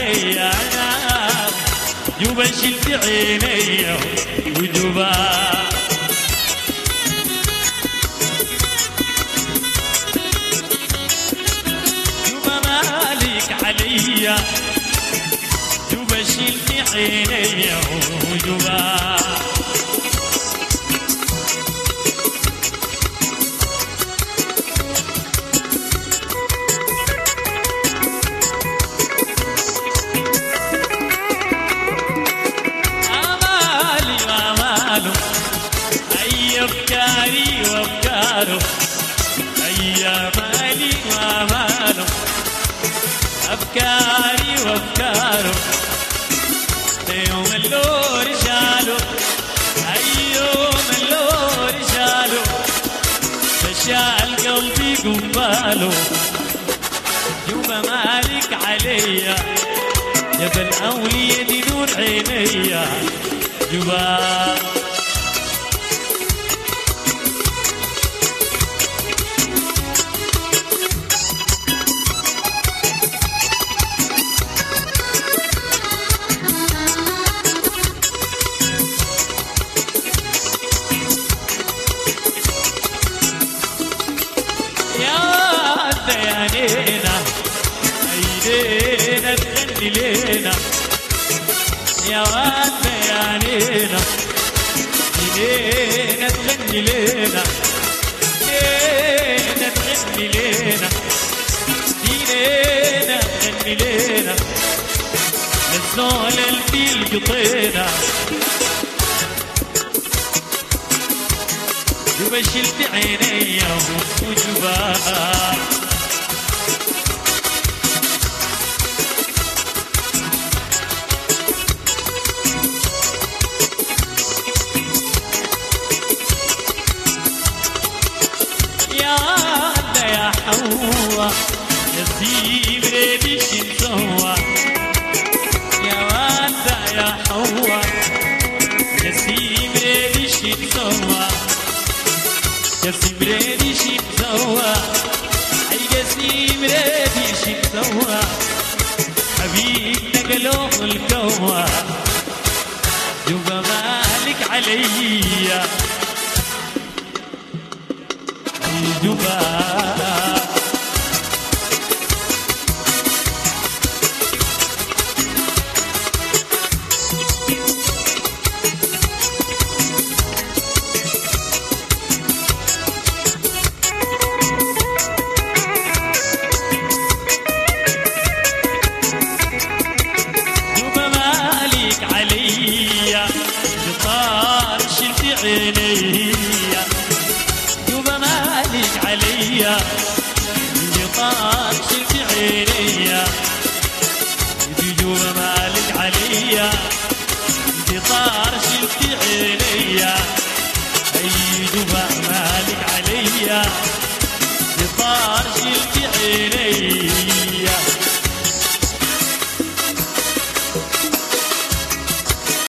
عليا انا جوبا شلت عيني وجوبا جوبا مالك عليا جوبا شلت عيني وجوبا أفكاري وأفكاره أي مالي وأماله أفكاري وأفكاره يوم اللو رجاله أي يوم اللو رجاله فشال قلبي قباله يوم مالك عليا جبل أولي دي نور عينيا جبال عينينا ايدينا تغني لينا يا واد عينينا ايدينا تغني لينا ايدينا تغني لينا ايدينا تغني لينا للزول الفيل قطينا جوبا شلت عيني وجوبا يا حوا يا سيب ريدي شنسوا يا واد يا حوا يا سيب ريدي شنسوا يا سيب ريدي شنسوا يا سيب ريدي شنسوا حبيبنا قالوا الكوا جوبا مالك عليا جوبا عينيا جوبا مالك عليا انقطاع شلت عينيا جوبا مالك عليا انقطاع شلت عينيا اي جوبا مالك عليا انقطاع شلت عينيا